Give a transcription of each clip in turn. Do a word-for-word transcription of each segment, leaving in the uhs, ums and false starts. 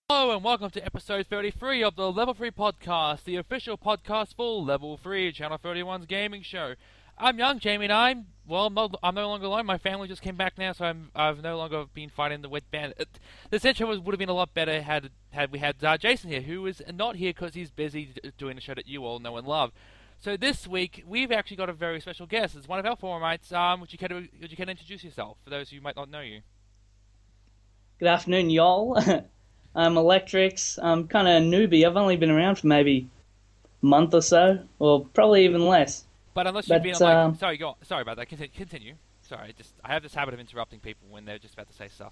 Hello and welcome to episode thirty-three of the Level three Podcast, the official podcast for Level three, Channel thirty-one's gaming show. I'm young, Jamie, and I'm, well, I'm, not, I'm no longer alone. My family just came back now, so I'm, I've no longer been fighting the wet bandit. This intro was, would have been a lot better had had we had uh, Jason here, who is not here because he's busy d- doing the show that you all know and love. So this week, we've actually got a very special guest. It's one of our forumites. Um, would you care to, would you care to introduce yourself, for those who might not know you? Good afternoon, y'all. I'm Electrix. I'm kind of a newbie. I've only been around for maybe a month or so, or probably even less. But unless you've But, been on, like, um, sorry, go on. Sorry about that. Continue. continue. Sorry, just I have this habit of interrupting people when they're just about to say stuff.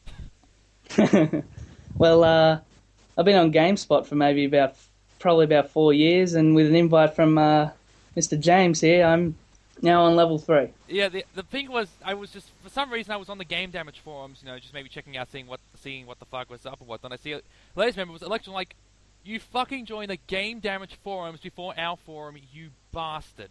Well, uh, I've been on GameSpot for maybe about, probably about four years, and with an invite from uh, Mister James here, I'm now on level three. Yeah, the the thing was, I was just for some reason I was on the Game Damage forums, you know, just maybe checking out, seeing what seeing what the fuck was up and whatnot. I see, a latest member was Election like, you fucking joined the Game Damage forums before our forum, you bastard.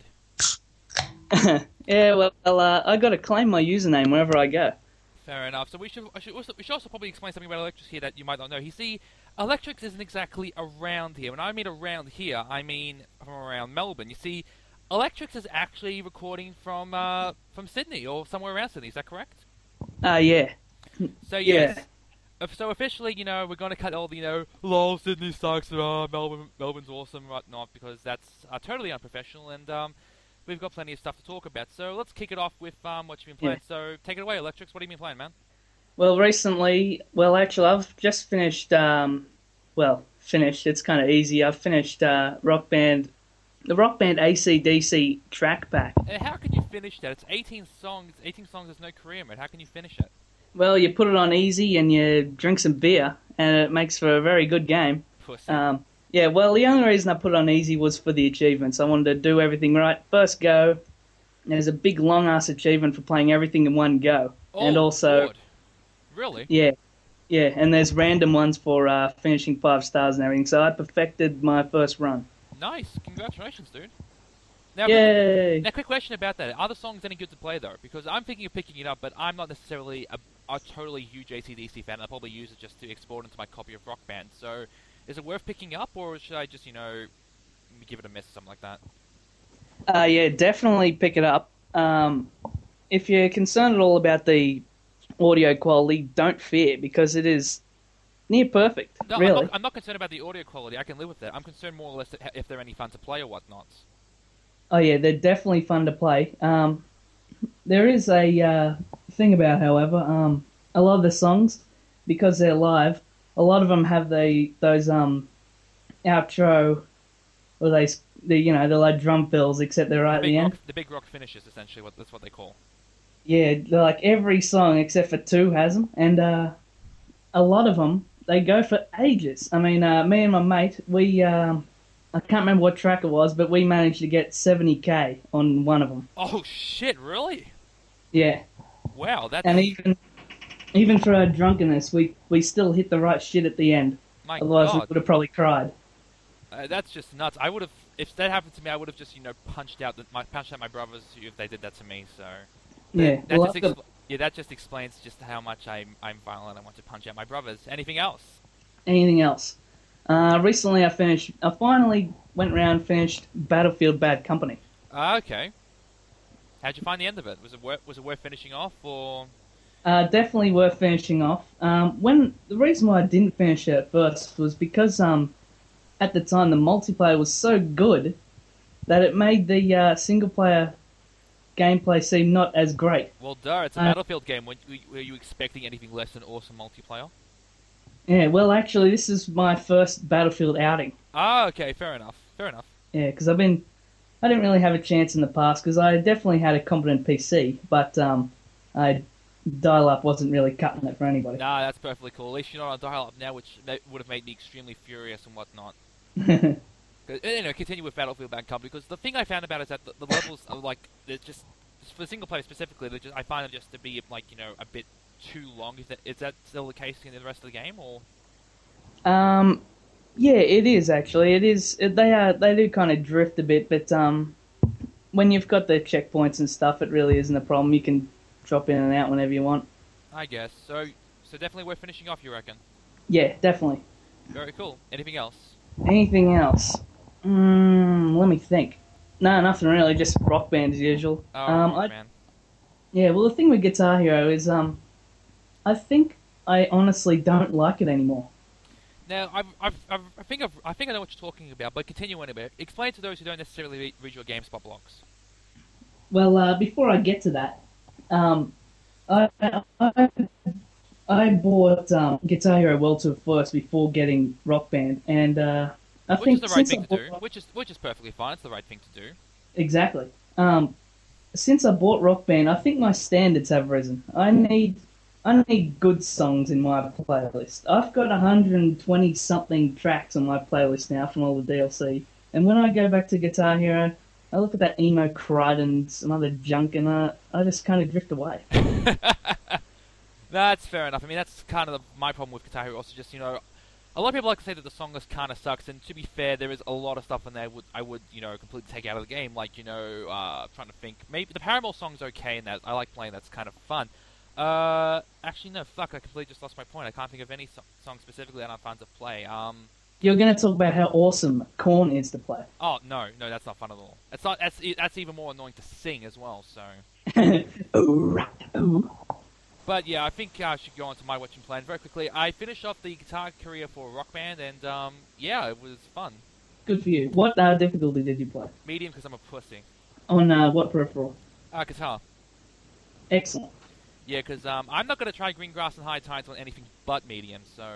Yeah, well, uh, I got to claim my username wherever I go. Fair enough. So we should, I should also, we should also probably explain something about Electrix here that you might not know. You see, Electrix isn't exactly around here. When I mean around here, I mean from around Melbourne. You see, Electrix is actually recording from uh, from Sydney or somewhere around Sydney. Is that correct? Ah, uh, yeah. So yes. Yeah. Uh, So officially, you know, we're going to cut all the, you know, lol, Sydney sucks, uh, Melbourne, Melbourne's awesome, whatnot, because that's uh, totally unprofessional, and um, we've got plenty of stuff to talk about. So let's kick it off with um, what you've been playing. Yeah. So take it away, Electrix. What have you been playing, man? Well, recently, well, actually, I've just finished, um, well, finished, it's kind of easy. I've finished uh, Rock Band, the Rock Band A C D C track pack. Uh, how can you finish that? It's eighteen songs. eighteen songs is no career mode. How can you finish it? Well, you put it on easy and you drink some beer, and it makes for a very good game. Pussy. Um, yeah, well, the only reason I put it on easy was for the achievements. I wanted to do everything right. First go, there's a big, long-ass achievement for playing everything in one go. oh, and also, Lord. Really? yeah, yeah, and there's random ones for uh, finishing five stars and everything. So I perfected my first run. Nice. Congratulations, dude. Now, Yay! Now, quick question about that. Are the songs any good to play, though? Because I'm thinking of picking it up, but I'm not necessarily a, a totally huge A C D C fan. I'll probably use it just to export into my copy of Rock Band. So, is it worth picking up, or should I just, you know, give it a miss or something like that? Uh, yeah, definitely pick it up. Um, if you're concerned at all about the audio quality, don't fear, because it is near perfect, No, really. I'm not, I'm not concerned about the audio quality. I can live with that. I'm concerned more or less if they're any fun to play or whatnot. Oh yeah, they're definitely fun to play. Um, there is a uh, thing about, however, um, a lot of the songs, because they're live, a lot of them have the those um outro, or they the you know they're like drum fills, except they're right The at big, the rock, end. the big rock finishes, essentially. What that's what they call. Yeah, they're like every song except for two has them, and uh, a lot of them they go for ages. I mean, uh, me and my mate, we um, I can't remember what track it was, but we managed to get seventy k on one of them. Oh shit! Really? Yeah. Wow, that's And even even for our drunkenness, we, we still hit the right shit at the end. my Otherwise, we god. would have probably cried. Uh, that's just nuts. I would have, if that happened to me, I would have just, you know, punched out the, my punched out my brothers if they did that to me. So Yeah. that Well, just after- expl- yeah, that just explains just how much I'm I'm violent. I want to punch out my brothers. Anything else? anything else? Uh, recently, I finished. I finally went around and finished Battlefield Bad Company. Uh, okay. How'd you find the end of it? Was it worth was it worth finishing off or? Uh, definitely worth finishing off. Um, when the reason why I didn't finish it at first was because um, at the time the multiplayer was so good that it made the uh, single player gameplay seem not as great. Well, duh, it's a Uh, Battlefield game. Were, were you expecting anything less than awesome multiplayer? Yeah, well, actually, this is my first Battlefield outing. Ah, okay, fair enough. Fair enough. Yeah, because I've been, I didn't really have a chance in the past because I definitely had a competent P C, but um, I dial-up wasn't really cutting it for anybody. Nah, that's perfectly cool. At least you're not on dial-up now, which ma- would have made me extremely furious and whatnot. 'Cause, you know, continue with Battlefield Bad Company, because the thing I found about it is that the, the levels are like, they're just, just for single player specifically, they're just, I find them just to be like, you know, a bit too long. Is that, is that still the case in the rest of the game, or? um, yeah, it is actually. It is. It, they are. They do kind of drift a bit, but um, when you've got the checkpoints and stuff, it really isn't a problem. You can drop in and out whenever you want. I guess. So, so definitely worth finishing off, you reckon? Yeah, definitely. Very cool. Anything else? Anything else? Mm, let me think. No, nothing really. Just Rock Band as usual. Oh, Um, Rock I Band. Yeah. Well, the thing with Guitar Hero is, um, I think I honestly don't like it anymore. Now, I've, I've, I've, I think I've, I think I know what you're talking about, but continue on a bit. Explain to those who don't necessarily read, read your GameSpot blogs. Well, uh, before I get to that, um, I, I I bought um, Guitar Hero World Tour first before getting Rock Band, and uh, I Which is think the right since I thing to do. bought, Which is, which is perfectly fine. It's the right thing to do. exactly, um, since I bought Rock Band, I think my standards have risen. I need I need good songs in my playlist. I've got one hundred twenty something tracks on my playlist now from all the D L C, and when I go back to Guitar Hero, I look at that emo crud and some other junk, and uh, I just kind of drift away. That's fair enough. I mean, that's kind of the, my problem with Guitar Hero. Also, just you know, a lot of people like to say that the song list kind of sucks. And to be fair, there is a lot of stuff in there would I would you know completely take out of the game. Like you know, uh, trying to think. Maybe the Paramore song's okay in that. I like playing. That's kind of fun. Uh, actually, no. Fuck. I completely just lost my point. I can't think of any so- song specifically that I'm fun to play. Um. You're going to talk about how awesome Korn is to play. Oh no, no, that's not fun at all. That's not. That's e- that's even more annoying to sing as well. So. Ooh, right, ooh. But yeah, I think I should go on to my watching plan very quickly. I finished off the guitar career for Rock Band, and um, yeah, it was fun. Good for you. What uh, difficulty did you play? Medium because I'm a pussy. On uh, what peripheral? Uh, guitar. Excellent. Yeah, because um, I'm not going to try Green Grass and High Tides on anything but medium. So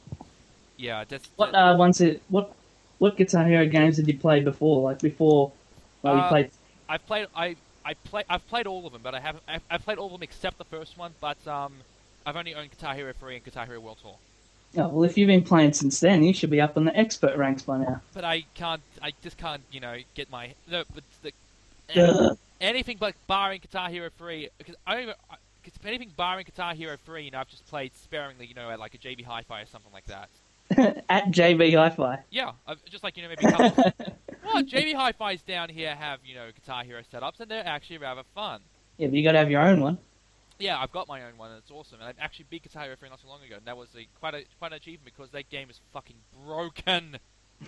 yeah, just What uh, once it what what Guitar Hero games did you play before? Like before, well, you Uh, played. I've played I I play I've played all of them, but I haven't I've, I've played all of them except the first one. But um, I've only owned Guitar Hero three and Guitar Hero World Tour. Oh, well, if you've been playing since then, you should be up in the expert ranks by now. But I can't. I just can't. You know, get my no. But the, Ugh. anything but barring Guitar Hero three, because I don't. Because anything barring Guitar Hero three, you know, I've just played sparingly. You know, at like a J B Hi-Fi or something like that. At J B Hi-Fi. Yeah, I've, just like you know, maybe a couple. Of, well, J B Hi-Fi's down here have you know Guitar Hero setups, and they're actually rather fun. Yeah, but you got to have your own one. Yeah, I've got my own one, and it's awesome. And I've actually beat Guitar Hero three not so long ago, and that was a, quite a quite an achievement because that game is fucking broken.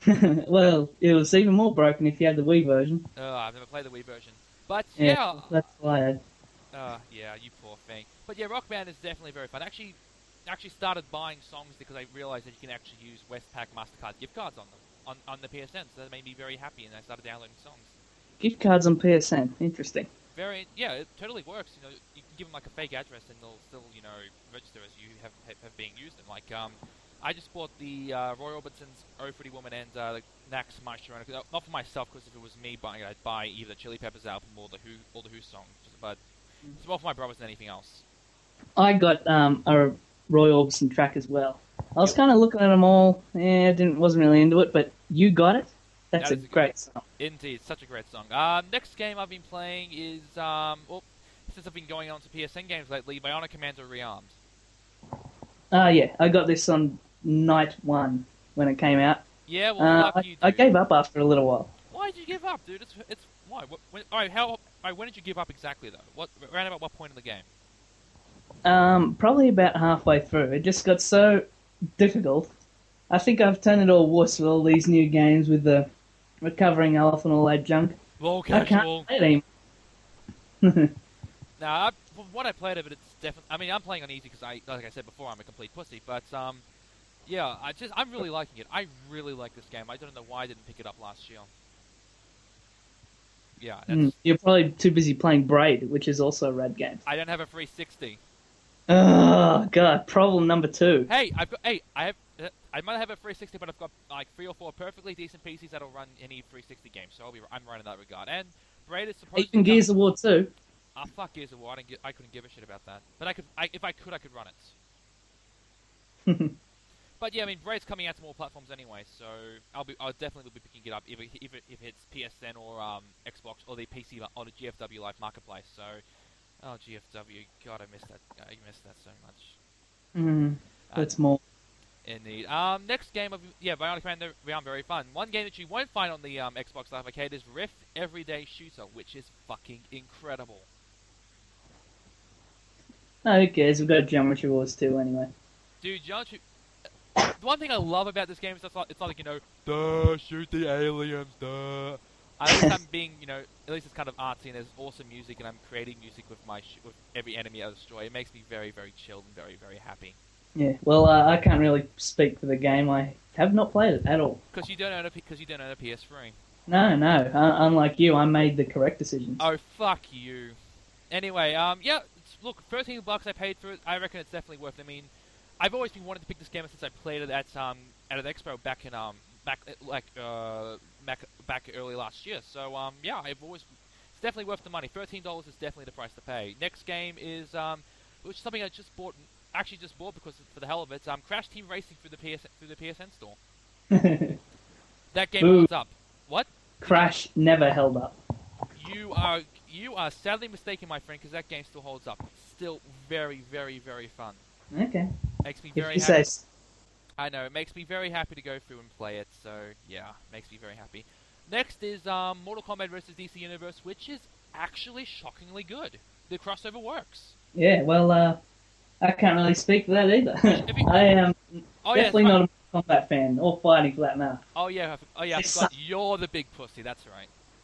Well, it was even more broken if you had the Wii version. Uh, I've never played the Wii version, but Yeah, yeah, that's why. I... uh, yeah, you poor thing. But yeah, Rock Band is definitely very fun. Actually, actually started buying songs because I realized that you can actually use Westpac Mastercard gift cards on them on on the P S N. So that made me very happy, and I started downloading songs. Gift cards on P S N. Interesting. Very, yeah, it totally works. You know, you can give them like a fake address, and they'll still, you know, register as you have have being used. And like, um, I just bought the uh, Roy Orbison's "Oh Pretty Woman" and uh, the Knack's "My Sharona." Not for myself, because if it was me buying it, I'd buy either Chili Peppers album or the Who or the Who song. But it's more for my brothers than anything else. I got um, a Roy Orbison track as well. I was kind of looking at them all. Yeah, didn't wasn't really into it, but you got it. That's That a is a great song. Indeed, such a great song. Um, next game I've been playing is, um, well, since I've been going on to P S N games lately, Bionic Commando Rearmed. Ah, uh, yeah, I got this on night one when it came out. Yeah, well, Uh, fuck I, you, dude. I gave up after a little while. Why did you give up, dude? It's, it's why? What, when, all right, how? All right, when did you give up exactly, though? What around about what point in the game? Um, probably about halfway through. It just got so difficult. I think I've turned it all wuss with all these new games with the recovering health and all that junk. Well, I casual. can't play it anymore. Now, I, from what I played of it, it's definitely. I mean, I'm playing on easy because I, like I said before, I'm a complete pussy. But um, yeah, I just, I'm really liking it. I really like this game. I don't know why I didn't pick it up last year. Yeah, that's, Mm, You're probably too busy playing Braid, which is also a rad game. I don't have a three sixty. Oh, God. Problem number two. Hey, I've got. Hey, I have. Uh, I might have a three sixty, but I've got like three or four perfectly decent P Cs that'll run any three sixty game. So I'll be. I'm right in that regard. And Braid is supposed to. Even Gears of War two. Ah, fuck Gears of War. I, didn't gi- I couldn't give a shit about that. But I could. I, if I could, I could run it. But yeah, I mean, Braid's coming out to more platforms anyway, so I'll be. I'll definitely be picking it up if it, if, it, if it's P S N or um, Xbox or the P C li- or the G F W Live Marketplace. So, oh G F W, God, I miss that. I miss that so much. Mm, that's more. Indeed. Um, next game of yeah, Bionic Commando Rearmed, very fun. One game that you won't find on the um, Xbox Live Arcade is Rift Everyday Shooter, which is fucking incredible. No, who cares? We've got Geometry Wars two anyway. Dude, John, the one thing I love about this game is it's not, it's not like, you know, duh, shoot the aliens, duh. At least I'm being, you know, at least it's kind of artsy and there's awesome music and I'm creating music with my sh with every enemy I destroy. It makes me very, very chilled and very, very happy. Yeah, well, uh, I can't really speak for the game. I have not played it at all. Because you don't own a because you don't own a P S three. No, no. Uh, unlike you, I made the correct decisions. Oh, fuck you. Anyway, um, yeah, it's, look, thirteen bucks I paid for it. I reckon it's definitely worth it. I mean, I've always been wanting to pick this game up since I played it at um at an expo back in um back like uh back back early last year. So um yeah, I've always it's definitely worth the money. Thirteen dollars is definitely the price to pay. Next game is um which is something I just bought actually just bought because for the hell of it. Um, Crash Team Racing through the P S through the P S N store. That game Ooh. holds up. What? Crash never held up. You are you are sadly mistaken, my friend, because that game still holds up. Still very, very, very fun. Okay. Makes me If very you happy. say. I know, it makes me very happy to go through and play it, so yeah, makes me very happy. Next is um, Mortal Kombat versus. D C Universe, which is actually shockingly good. The crossover works. Yeah, well, uh, I can't really speak for that either. you- I am Oh yeah, definitely it's not a combat fan, or fighting for that matter. Oh yeah, I f- oh yeah, I It's forgot. You're the big pussy. That's right.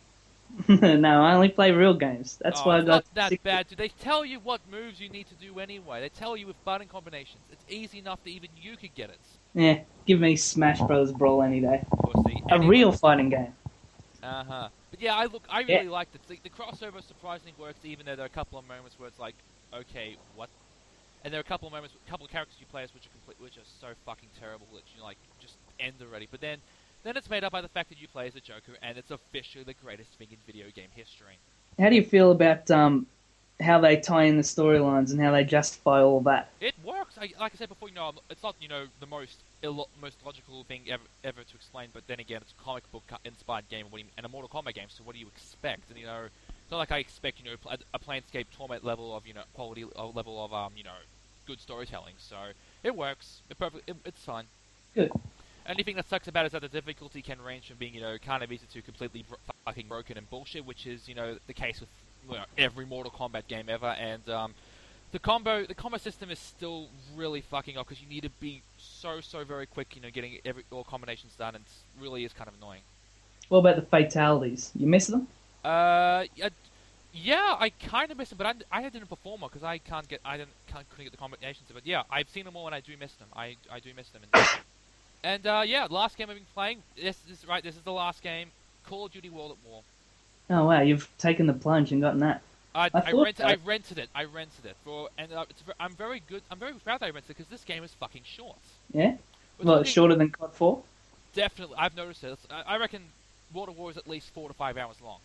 No, I only play real games. That's oh, why I it's got not that sick- bad. Do they tell you what moves you need to do anyway? They tell you with button combinations. It's easy enough that even you could get it. Yeah, give me Smash Bros. Brawl any day. Pussy. A Anyway. real fighting game. Uh huh. But yeah, I look. I Yeah. really liked it. The, the crossover surprisingly works, even though there are a couple of moments where it's like, okay, what? And there are a couple of moments, a couple of characters you play as which are complete, which are so fucking terrible that you like just end already. But then, then it's made up by the fact that you play as a Joker, and it's officially the greatest thing in video game history. How do you feel about um, how they tie in the storylines and how they justify all that? It works. I, like I said before, you know, it's not you know the most illo- most logical thing ever ever to explain. But then again, it's a comic book inspired game, what do you, and a Mortal Kombat game. So what do you expect? And you know, it's not like I expect you know pl- a Planescape Torment level of you know quality uh, level of um you know good storytelling. So it works. It perfect. It, it's fine. Good. Only thing that sucks about it is that the difficulty can range from being, you know, kind of easy to completely bro- fucking broken and bullshit, which is, you know, the case with you know, every Mortal Kombat game ever. And um, the combo, the combo system is still really fucking up because you need to be so, so very quick, you know, getting every all combinations done, and it really is kind of annoying. What about the fatalities? You miss them? Uh, yeah, yeah I kind of miss them, but I, I had a performer because I can't get, I didn't, can't, couldn't get the combinations. But yeah, I've seen them all, and I do miss them. I, I do miss them. And, And, uh, yeah, last game I've been playing, this is, right, this is the last game, Call of Duty World at War. Oh wow, you've taken the plunge and gotten that. I, I I, thought rented, that- I rented it, I rented it, for, and uh, it's, ver- I'm very good, I'm very proud that I rented it, because this game is fucking short. Yeah? We're Well, talking- it's shorter than C O D four? Definitely, I've noticed this. I, I reckon World at War is at least four to five hours long.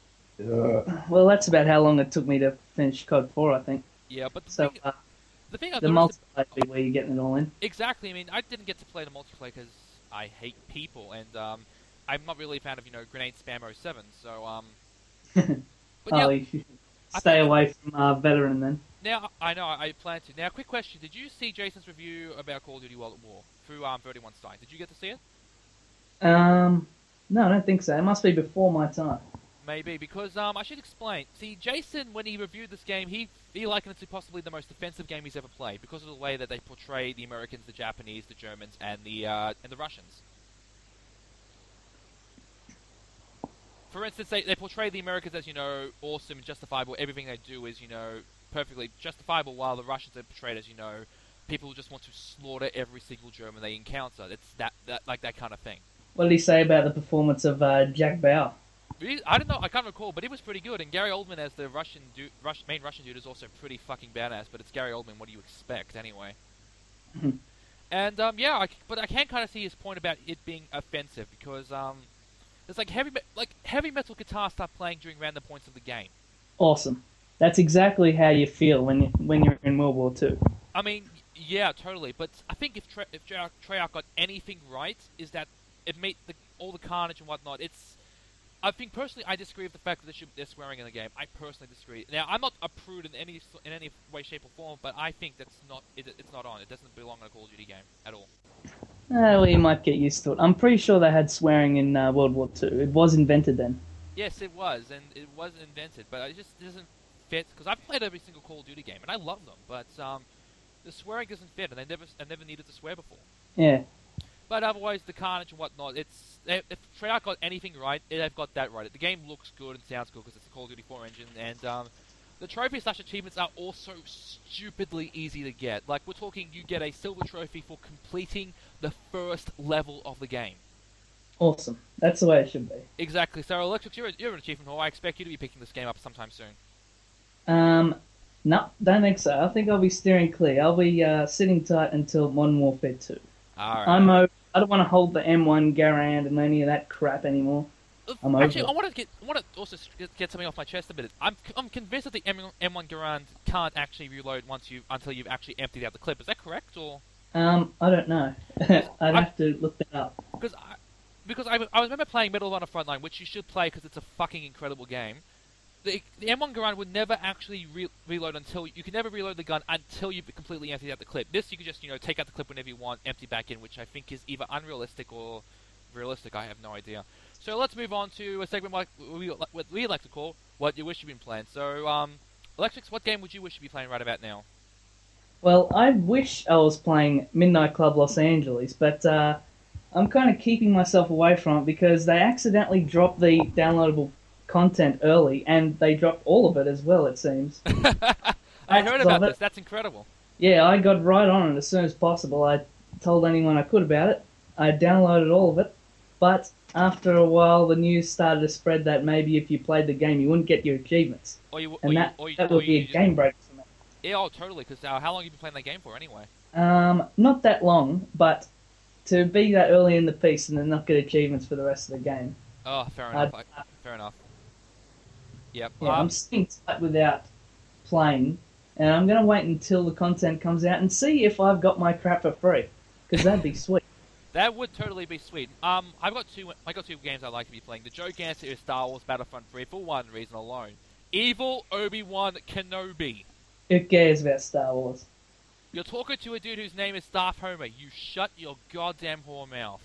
Well, that's about how long it took me to finish C O D four, I think. Yeah, but the So, thing, uh, the thing I've the noticed... multiplayer bit where you're getting it all in. Exactly, I mean, I didn't get to play the multiplayer because I hate people, and, um, I'm not really a fan of, you know, Grenade Spam oh seven, so, um... But yeah, Oh, you should I stay think- away from uh, Veteran then. Now, I know, I plan to. Now, quick question. Did you see Jason's review about Call of Duty World at War through um, thirty-one Stein? Did you get to see it? Um, no, I don't think so. It must be before my time. Maybe, because um, I should explain. See, Jason, when he reviewed this game, he, he likened it to possibly the most offensive game he's ever played because of the way that they portray the Americans, the Japanese, the Germans, and the uh, and the Russians. For instance, they, they portray the Americans as, you know, awesome and justifiable. Everything they do is, you know, perfectly justifiable, while the Russians are portrayed as, you know, people who just want to slaughter every single German they encounter. It's that, that like that kind of thing. What did he say about the performance of uh, Jack Bauer? He- I don't know, I can't recall, but it was pretty good. And Gary Oldman as the Russian dude, Rush, main Russian dude is also pretty fucking badass. But it's Gary Oldman. What do you expect, anyway? Mhm. And um, yeah, I c but I can kind of see his point about it being offensive because um, it's like heavy, me- like heavy metal guitar start playing during random points of the game. Awesome. That's exactly how you feel when you when you're in World War Two. I mean, y- yeah, totally. But I think if Tre- if Treyarch, Treyarch got anything right, is that it made the, all the carnage and whatnot. It's, I think personally, I disagree with the fact that they should, they're swearing in the game. I personally disagree. Now, I'm not a prude in any s- in any way, shape, or form, but I think that's not it, it's not on. It doesn't belong in a Call of Duty game at all. Uh, well, you might get used to it. I'm pretty sure they had swearing in uh, World War Two. It was invented then. Yes, it was, and it was invented, but it just doesn't fit because I've played every single Call of Duty game and I love them, but um, the swearing doesn't fit, and I never I never needed to swear before. Yeah. But otherwise, the carnage and whatnot, it's if if Treyarch got anything right, they've got that right. The game looks good and sounds good because it's a Call of Duty four engine, and um, the trophy slash achievements are also stupidly easy to get. Like, we're talking, you get a silver trophy for completing the first level of the game. Awesome. That's the way it should be. Exactly. So, Electrix, you're, you're an achievement hole. I expect you to be picking this game up sometime soon. Um, no, don't think so. I think I'll be steering clear. I'll be uh, sitting tight until Modern Warfare two. Alright. I'm over. I don't want to hold the M one Garand and any of that crap anymore. I'm Actually, over I want to get, I want to also get, get something off my chest a bit. I'm, I'm convinced that the M, M1 Garand can't actually reload once you until you've actually emptied out the clip. Is that correct, or? Um, I don't know. I'd I- have to look that up. Because I, because I, I remember playing Medal of Honor Frontline, which you should play because it's a fucking incredible game. The, the M one Garand would never actually re- reload until you can never reload the gun until you've completely emptied out the clip. This you can just you know take out the clip whenever you want, empty back in, which I think is either unrealistic or realistic. I have no idea. So let's move on to a segment like we what we like to call "What You Wish You'd Been Playing." So, um, Electrix, what game would you wish you'd be playing right about now? Well, I wish I was playing Midnight Club Los Angeles, but uh, I'm kind of keeping myself away from it because they accidentally dropped the downloadable content early, and they dropped all of it as well, it seems. I heard about it. this. That's incredible. Yeah, I got right on it as soon as possible. I told anyone I could about it. I downloaded all of it, but after a while the news started to spread that maybe if you played the game you wouldn't get your achievements. Or you, and or that, you, or you, that or would be you a just- game breaker for me. Yeah, oh, totally. Because uh, how long have you been playing that game for, anyway? Um, not that long, but to be that early in the piece and then not get achievements for the rest of the game. Oh, fair I'd- enough. I, fair enough. Yep. Yeah, um, I'm sitting tight without playing, and I'm going to wait until the content comes out and see if I've got my crap for free, because that'd be sweet. That would totally be sweet. Um, I've got two. I got two games I like to be playing. The joke answer is Star Wars Battlefront three for one reason alone. Evil Obi-Wan Kenobi. Who cares about Star Wars? You're talking to a dude whose name is Darth Homer. You shut your goddamn whore mouth.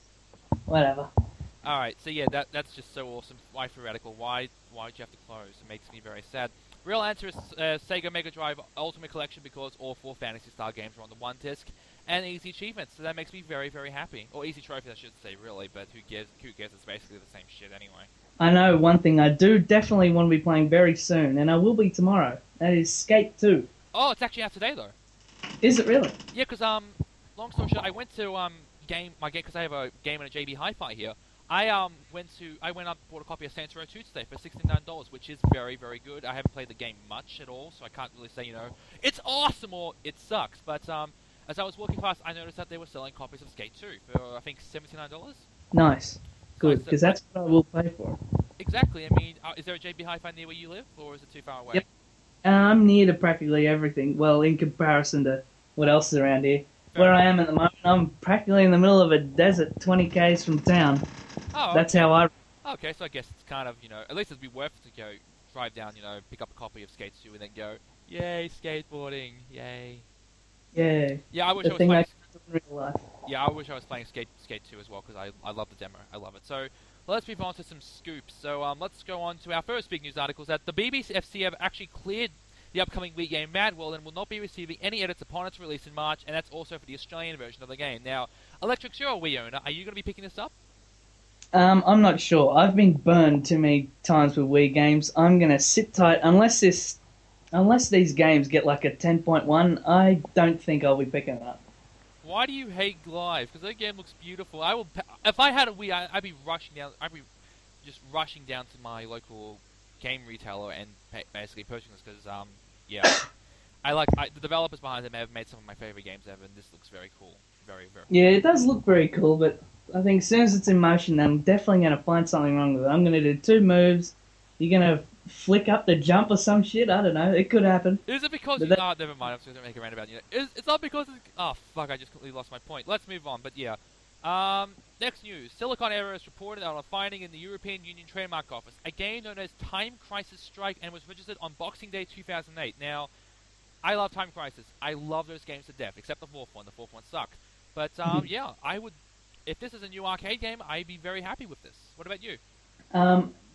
Whatever. All right. So yeah, that that's just so awesome. Why theoretical? Why why'd you have to close? It makes me very sad. Real answer is uh, Sega Mega Drive Ultimate Collection because all four Phantasy Star games are on the one disc. And easy achievements, so that makes me very, very happy. Or easy trophies, I should say, really, but who cares? Who cares? It's basically the same shit anyway. I know one thing I do definitely want to be playing very soon, and I will be tomorrow. That is Skate two. Oh, it's actually out today though. Is it really? Yeah, because um, long story short, I went to um game my game because I have a game and a J B Hi-Fi here. I um went to I went up and bought a copy of Saints Row two today for sixty-nine dollars, which is very, very good. I haven't played the game much at all, so I can't really say you know it's awesome or it sucks, but um. As I was walking past, I noticed that they were selling copies of Skate two for, I think, seventy-nine dollars. Nice. Good, So- because that's what I will pay for. Exactly. I mean, uh, is there a J B Hi-Fi near where you live, or is it too far away? Yep. Uh, I'm near to practically everything, well, in comparison to what else is around here. Fair Where enough. I am at the moment, I'm practically in the middle of a desert, twenty kays from town. Oh, That's how I... okay. So I guess it's kind of, you know, at least it'd be worth it to go drive down, you know, pick up a copy of Skate two and then go, yay, skateboarding, yay. Yeah, Yeah, I wish the I was thing playing. I can do in real life. Yeah, I wish I was playing Skate Skate two as well because I I love the demo. I love it. So let's move on to some scoops. So um, let's go on to our first big news article: is that the B B F C have actually cleared the upcoming Wii game Mad World and will not be receiving any edits upon its release in March, and that's also for the Australian version of the game. Now, Electrix, you're a Wii owner. Are you going to be picking this up? Um, I'm not sure. I've been burned too many times with Wii games. I'm gonna sit tight unless this, unless these games get like a ten point one. I don't think I'll be picking it up. Why do you hate Live? Because that game looks beautiful. I will. pa- If I had a Wii, I, I'd be rushing down. I'd be just rushing down to my local game retailer and pa- basically purchasing this because, um, yeah, I like I, the developers behind them have made some of my favorite games ever, and this looks very cool. Very, very. Yeah, it does look very cool, but I think as soon as it's in motion, I'm definitely gonna find something wrong with it. I'm gonna do two moves. You're gonna flick up the jump or some shit. I don't know. It could happen. Is it because But you... that- Oh, never mind. I'm just going to make a rant about you. Is, it's not because... It's, oh, fuck. I just completely lost my point. Let's move on. But, yeah. Um, next news. Silicon Error has reported on a finding in the European Union Trademark Office. A game known as Time Crisis Strike and was registered on Boxing Day two thousand eight. Now, I love Time Crisis. I love those games to death, except the fourth one. The fourth one sucked. But, um, yeah, I would... If this is a new arcade game, I'd be very happy with this. What about you? Um,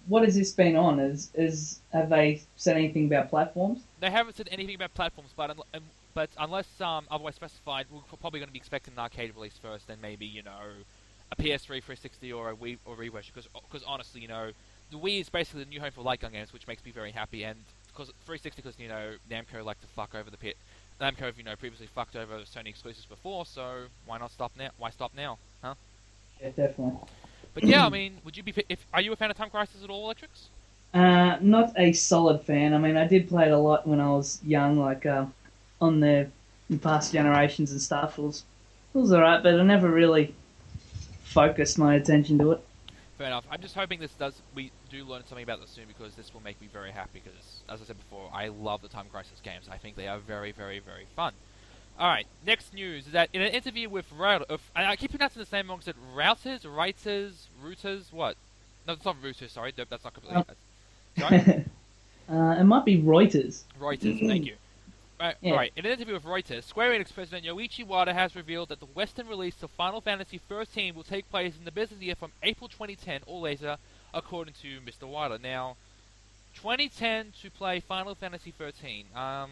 what has this been on? Is is have they said anything about platforms? They haven't said anything about platforms, but un- um, but unless um, otherwise specified, we're probably going to be expecting an arcade release first, then maybe you know a P S three, three sixty, or a Wii or Wii version. Because honestly, you know, the Wii is basically the new home for light gun games, which makes me very happy. And because three sixty, because you know Namco like to fuck over the pit. Namco have you know previously fucked over Sony exclusives before, so why not stop now? Why stop now? Huh? Yeah, definitely. But yeah, I mean, would you be if are you a fan of Time Crisis at all, Electrics? Uh, not a solid fan. I mean, I did play it a lot when I was young, like uh, on the past generations and stuff. It was it was alright, but I never really focused my attention to it. Fair enough. I'm just hoping this does we do learn something about this soon because this will make me very happy. Because as I said before, I love the Time Crisis games. I think they are very, very, very fun. All right, next news is that in an interview with Router, I keep pronouncing the name wrong. Is it Routers, Reuters, Routers? What? No, it's not Routers. Sorry, that's not completely. Oh. Sorry. uh, it might be Reuters. Reuters. Thank you. Right, Yeah. right. In an interview with Reuters, Square Enix president Yoichi Wada has revealed that the Western release of Final Fantasy thirteen will take place in the business year from April twenty ten or later, according to Mister Wada. Now, twenty ten to play Final Fantasy thirteen. Um,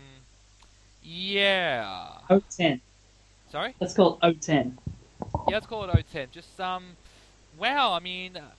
yeah. O ten. Sorry? Let's call it O ten. Yeah, let's call it O ten. Just, um, wow, I mean, uh,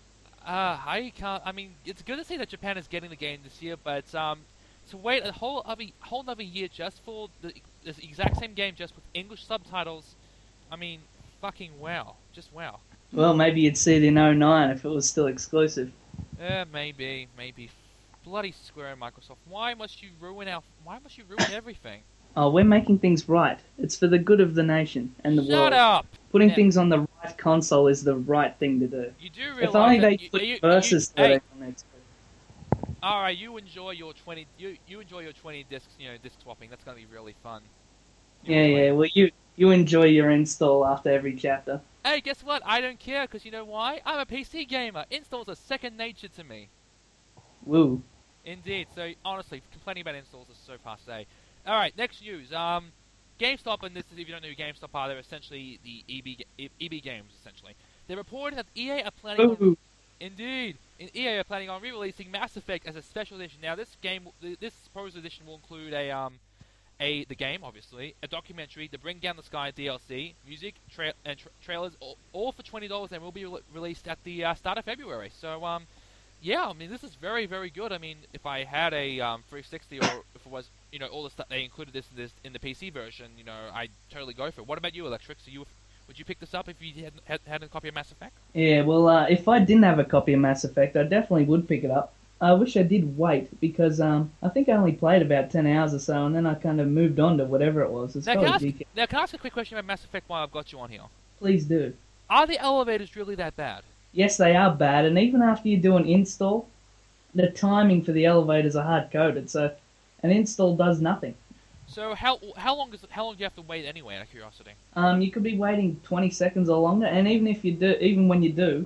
I can't, I mean, it's good to see that Japan is getting the game this year, but, um, to wait a whole other, whole other year just for the, the exact same game, just with English subtitles, I mean, fucking wow. Just wow. Well, maybe you'd see it in oh nine if it was still exclusive. Yeah, maybe, maybe. Bloody Square and Microsoft. Why must you ruin our, why must you ruin everything? Oh, we're making things right. It's for the good of the nation and the Shut world. Shut up! Putting now, things on the right console is the right thing to do. You do realize if only that they you, put you, versus you, hey, on there too. Alright, you enjoy your twenty, you you enjoy your twenty discs, you know, disc swapping. That's gonna be really fun. You Yeah, yeah. it. Well, you you enjoy your install after every chapter. Hey, guess what? I don't care, because you know why? I'm a P C gamer. Installs are second nature to me. Woo. Indeed. So, honestly, complaining about installs is so passe. Alright, next news. Um, GameStop, and this is if you don't know who GameStop are, they're essentially the E B, E B Games, essentially. They reported that E A are planning Ooh. on... Indeed. E A are planning on re-releasing Mass Effect as a special edition. Now, this game, this proposed edition will include a, um... A, the game, obviously, a documentary, the Bring Down the Sky D L C, music, tra and tra trailers, all, all for twenty dollars, and will be re released at the uh, start of February. So, um, yeah, I mean, this is very, very good. I mean, if I had a um, three sixty, or if it was, you know, all the stuff they included this in, this in the P C version, you know, I'd totally go for it. What about you, Electric? So you, would you pick this up if you had, had, had a copy of Mass Effect? Yeah, well, uh, if I didn't have a copy of Mass Effect, I definitely would pick it up. I wish I did wait, because um, I think I only played about ten hours or so, and then I kind of moved on to whatever it was. It's Now can, I ask, G K. now, can I ask a quick question about Mass Effect while I've got you on here? Please do. Are the elevators really that bad? Yes, they are bad, and even after you do an install, the timing for the elevators are hard-coded, so an install does nothing. So how how long is it, how long do you have to wait anyway? Out of curiosity. Um, you could be waiting twenty seconds or longer, and even if you do, even when you do,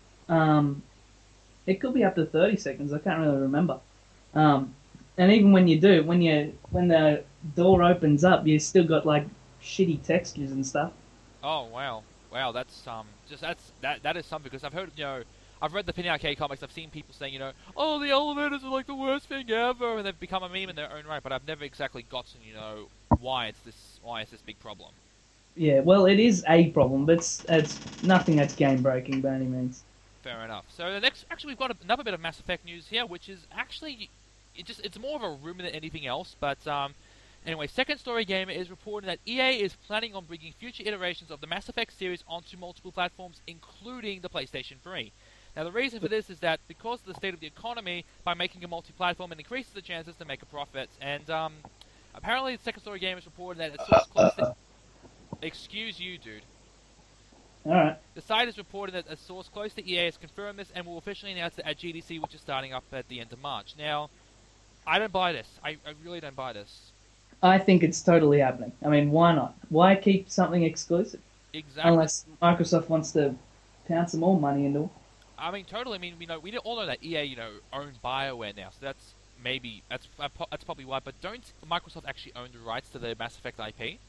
um, it could be up to thirty seconds. I can't really remember. Um, and even when you do, when you when the door opens up, you still got like shitty textures and stuff. Oh wow, wow, that's um, just that's that that is something, because I've heard, you know, I've read the Penny Arcade comics. I've seen people saying, you know, oh, the elevators are like the worst thing ever, and they've become a meme in their own right. But I've never exactly gotten, you know, why it's this why it's this big problem. Yeah, well, it is a problem, but it's, it's nothing that's game breaking by any means. Fair enough. So the next, actually, we've got another bit of Mass Effect news here, which is actually, it just it's more of a rumor than anything else. But um, anyway, Second Story Gamer is reporting that E A is planning on bringing future iterations of the Mass Effect series onto multiple platforms, including the PlayStation three. Now, the reason for this is that because of the state of the economy, by making a multi-platform, it increases the chances to make a profit. And um, apparently, Second Story Gamer is reporting that it's source close to... Excuse you, dude. Alright. The site is reported that a source close to E A has confirmed this and will officially announce it at G D C, which is starting up at the end of March. Now, I don't buy this. I, I really don't buy this. I think it's totally happening. I mean, why not? Why keep something exclusive? Exactly. Unless Microsoft wants to pound some more money into it. I mean, totally. I mean, we know we all know that E A, you know, owns BioWare now, so that's maybe that's that's probably why. But don't Microsoft actually own the rights to the Mass Effect I P?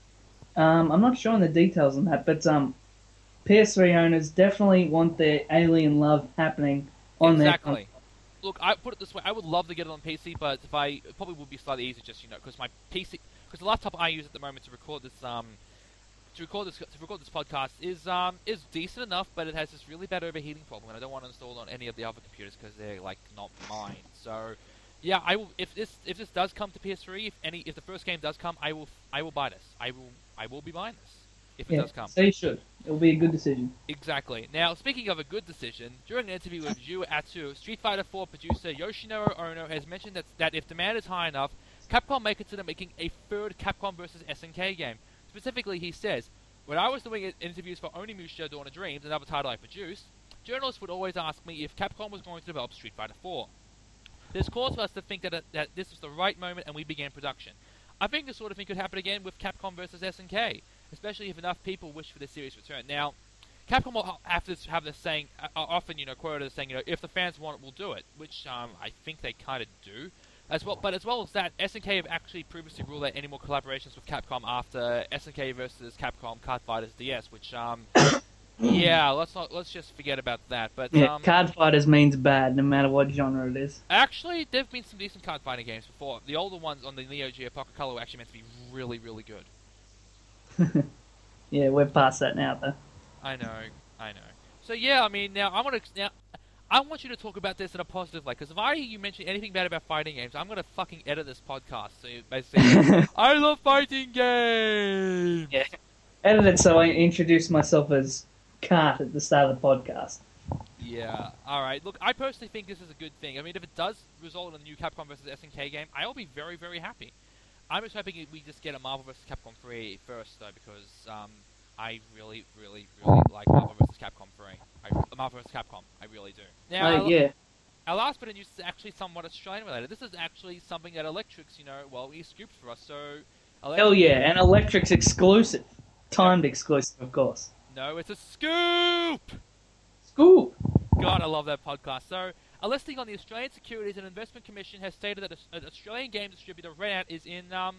Um, I'm not sure on the details on that, but um, P S three owners definitely want their alien love happening on exactly. their. look, I put it this way: I would love to get it on P C, but if I it probably would be slightly easier, just you know, because my P C, because the laptop I use at the moment to record this um to record this to record this podcast is um is decent enough, but it has this really bad overheating problem, and I don't want to install it on any of the other computers because they're like not mine. So, yeah, I will if this if this does come to P S three, if any if the first game does come, I will I will buy this. I will I will be buying this if it Yeah, does come. so you should. It'll be a good decision. Exactly. Now, speaking of a good decision, during an interview with Yu Atsu, Street Fighter four producer Yoshinori Ono has mentioned that that if demand is high enough, Capcom may consider making a third Capcom versus S N K game. Specifically, he says, when I was doing interviews for Onimusha Dawn of Dreams, another title I produced, journalists would always ask me if Capcom was going to develop Street Fighter four. There's cause for us to think that, uh, that this was the right moment and we began production. I think this sort of thing could happen again with Capcom versus S N K, especially if enough people wish for the series return. Now, Capcom will have this, have this saying, uh, often, you know, quoted as saying, you know, if the fans want it, we'll do it, which um, I think they kind of do. As well, but as well as that, S N K have actually previously ruled out any more collaborations with Capcom after S N K versus Capcom Card Fighters D S, which, um, yeah, let's not let's just forget about that. But Yeah, um, Card Fighters means bad, no matter what genre it is. actually, there've been some decent card fighting games before. The older ones on the Neo Geo Pocket Color were actually meant to be really, really good. Yeah, we're past that now, though. I know, I know. So yeah, I mean, now I want to now. I want you to talk about this in a positive way, because if I you mention anything bad about fighting games, I'm going to fucking edit this podcast. So you basically, I love fighting games! Yeah. Edit it so I introduce myself as Cart at the start of the podcast. Yeah, alright. Look, I personally think this is a good thing. I mean, if it does result in a new Capcom versus S N K game, I'll be very, very happy. I'm just hoping we just get a Marvel versus. Capcom three first, though, because um, I really, really, really like Marvel versus. Capcom three. I, Marvel versus. Capcom. I really do. Now, Uh, yeah. Our last bit of news is actually somewhat Australian related. This is actually something that Electrics, you know, well, he scooped for us. So, Electric... Hell yeah, and Electric's exclusive. Timed exclusive, of course. No, it's a scoop! Scoop! God, I love that podcast. So, a listing on the Australian Securities and Investment Commission has stated that an Australian game distributor, Red Ant, is in, um,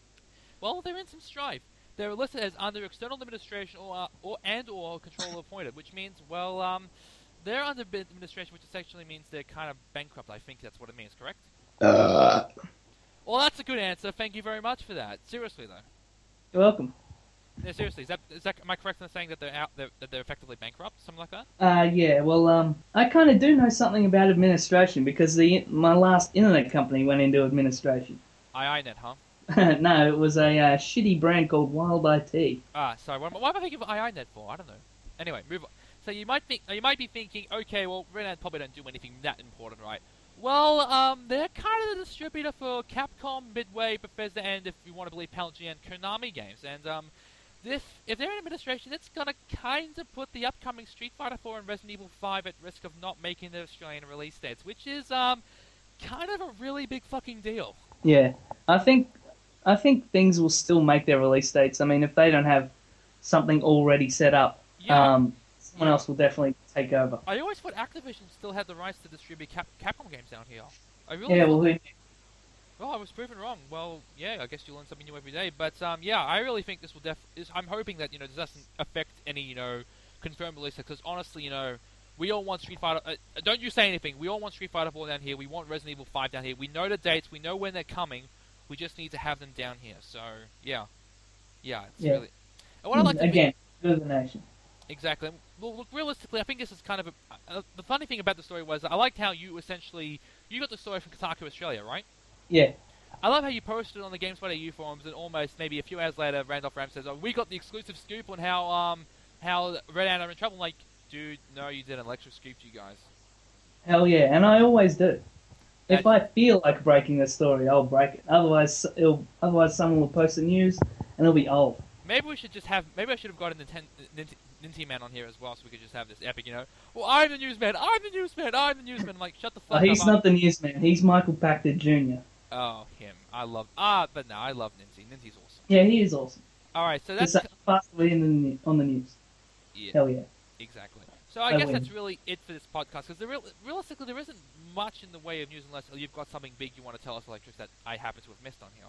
well, they're in some strife. They're listed as under external administration or, uh, or and or controller appointed, which means, well, um, they're under administration, which essentially means they're kind of bankrupt. I think that's what it means, correct? Uh. Well, that's a good answer. Thank you very much for that. Seriously, though. You're welcome. No, seriously, is that, is that, am I correct in saying that they're out, they're, that they're effectively bankrupt, something like that? Uh, yeah, well, um, I kind of do know something about administration because the my last internet company went into administration. I I net, huh? No, it was a uh, shitty brand called Wild I T. Ah, sorry. What, what am I thinking of I I net for? I don't know. Anyway, move on. So you might think, you might be thinking, okay, well, Red Ant probably don't do anything that important, right? Well, um, they're kind of the distributor for Capcom, Midway, Bethesda, and if you want to believe Palantir and Konami games. And um, this, if they're in administration, it's gonna kind of put the upcoming Street Fighter four and Resident Evil five at risk of not making their Australian release dates, which is um, kind of a really big fucking deal. Yeah, I think I think things will still make their release dates. I mean, if they don't have something already set up, Yeah. um, someone else will definitely take over. I always thought Activision still had the rights to distribute Cap- Capcom games down here. I really Yeah, thought well, who that- Well, I was proven wrong. Well, yeah, I guess you learn something new every day. But um, yeah, I really think this will def. Is, I'm hoping that you know this doesn't affect any you know confirmed release, because honestly, you know, we all want Street Fighter. Uh, don't you say anything. We all want Street Fighter four down here. We want Resident Evil five down here. We know the dates. We know when they're coming. We just need to have them down here. So yeah, yeah, it's Yeah. really. And what I like to Again, good of the nation. Exactly. Well, look, realistically, I think this is kind of a... Uh, the funny thing about the story was, I liked how you essentially... You got the story from Kotaku Australia, right? Yeah. I love how you posted on the GameSpot A U forums, and almost maybe a few hours later, Randolph Ram says, oh, we got the exclusive scoop on how um how Red Ant are in trouble. I'm like, dude, no, you didn't. Lecture scooped you guys. Hell yeah, and I always do. If That's- I feel like breaking the story, I'll break it. Otherwise, it'll, otherwise someone will post the news, and it'll be old. Maybe we should just have... Maybe I should have gotten Ninten- Nint- Ninty Man on here as well, so we could just have this epic, you know? Well, I'm the newsman! I'm the newsman! I'm the newsman! I'm like, shut the fuck Oh, up. he's I'm- not the newsman. He's Michael Pachter Junior Oh, him. I love... Ah, but no, I love Ninty. Ninty's awesome. Yeah, he is awesome. Alright, so He's that's... fastly in the, ne- on the news. Yeah. Hell yeah. Exactly. So I I guess win. that's really it for this podcast, because real, realistically there isn't much in the way of news unless you've got something big you want to tell us, Electrics, that I happen to have missed on here.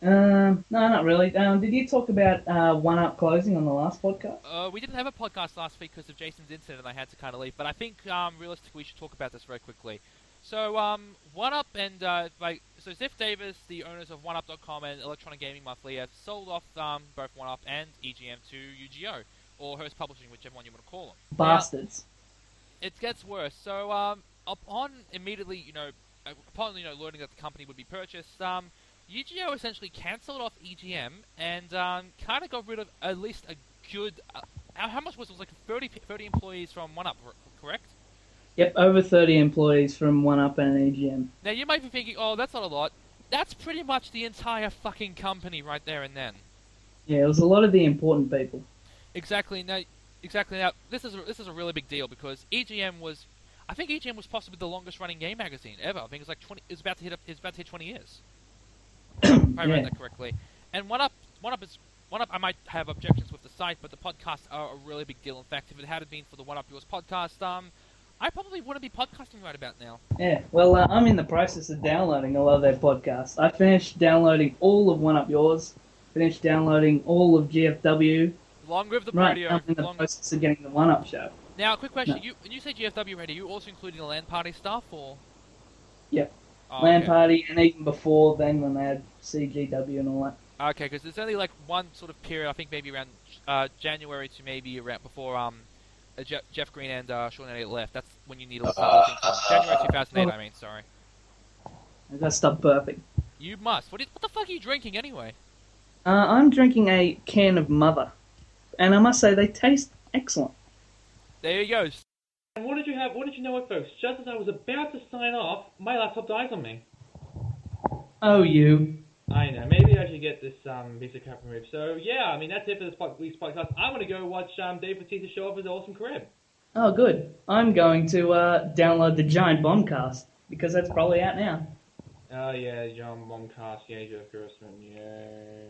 Um, no, not really. Um, did you talk about uh, One Up closing on the last podcast? Uh, we didn't have a podcast last week because of Jason's incident and I had to kind of leave, but I think um, realistically we should talk about this very quickly. So, um, OneUp and, uh, like, so Ziff Davis, the owners of one up dot com and Electronic Gaming Monthly, have sold off, um, both OneUp and E G M to U G O, or Hearst Publishing, whichever one you want to call them. Bastards. Now, it gets worse. So, um, upon immediately, you know, upon, you know, learning that the company would be purchased, um, U G O essentially cancelled off E G M and, um, kind of got rid of at least a good, uh, how much was it? It was like thirty, thirty employees from OneUp, correct? Yep, over thirty employees from OneUp and E G M. Now, you might be thinking, oh, that's not a lot. That's pretty much the entire fucking company right there and then. Yeah, it was a lot of the important people. Exactly. Now, exactly. Now, this is a, this is a really big deal because E G M was, I think E G M was possibly the longest running game magazine ever. I think it's like twenty. It's about to hit. It's about to hit twenty years. If I Yeah. read that correctly. And OneUp, OneUp is OneUp. I might have objections with the site, but the podcasts are a really big deal. In fact, if it had been for the OneUp Yours podcast, um, I probably wouldn't be podcasting right about now. Yeah, well, uh, I'm in the process of downloading a lot of their podcasts. I finished downloading all of OneUp Yours, finished downloading all of G F W. Long live the Right, radio. I'm in the Long... process of getting the OneUp show. Now, quick question: No. you when you say G F W radio, you also including the LAN party stuff, or? Yep. Oh, LAN okay. Party, and even before then when they had C G W and all that. Okay, because there's only like one sort of period, I think maybe around uh, January to maybe around before um, uh, Je- Jeff Green and uh, Sean Elliott left. That's when you need to start listening to them. January two thousand eight, I mean, sorry. I gotta stop burping. You must. What, is, what the fuck are you drinking anyway? Uh, I'm drinking a can of Mother, and I must say they taste excellent. There you go. And what did you have? What did you know, what, folks? Just as I was about to sign off, my laptop dies on me. Oh, you. I know. Maybe I should get this um, piece of crap removed. So yeah, I mean that's it for this po- week's podcast. I'm gonna go watch um, Dave Batista show off his awesome crib. Oh, good. I'm going to uh, download the Giant Bombcast, because that's probably out now. Oh yeah, John Bombcast, yeah, Jeff Grossman, yay.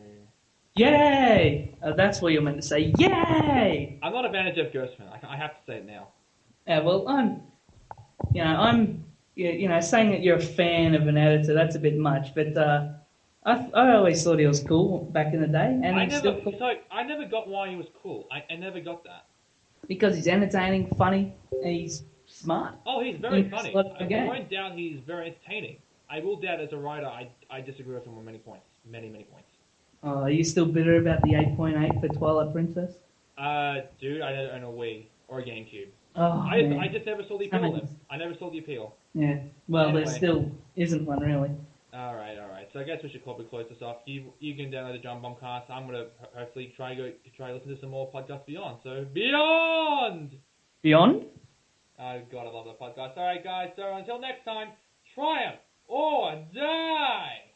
Yay! Uh, that's what you're meant to say. Yay! I'm not a fan of Jeff Grossman. I, I have to say it now. Yeah, well, I'm, you know, I'm, you you know, saying that you're a fan of an editor, that's a bit much, but uh, I, I always thought he was cool back in the day, and I he's never, still cool so I never got why he was cool. I, I never got that. because he's entertaining, funny, and he's smart. Oh, he's very He's funny. a lot of I, I game. won't doubt he's very entertaining. I will doubt as a writer, I, I disagree with him on many points. Many, many points. Oh, are you still bitter about the eight point eight for Twilight Princess? Uh, dude, I don't own a Wii or a GameCube. Oh, I, man. I just never saw the appeal of them. I never saw the appeal. Yeah, well, Anyway. there still isn't one, really. All right, all right. So I guess we should probably close this off. You you can download the John Bombcast. I'm gonna ho- hopefully try go try listen to some more podcasts beyond. So beyond. Beyond? Oh God, I love that podcast. All right, guys. So until next time, triumph or die.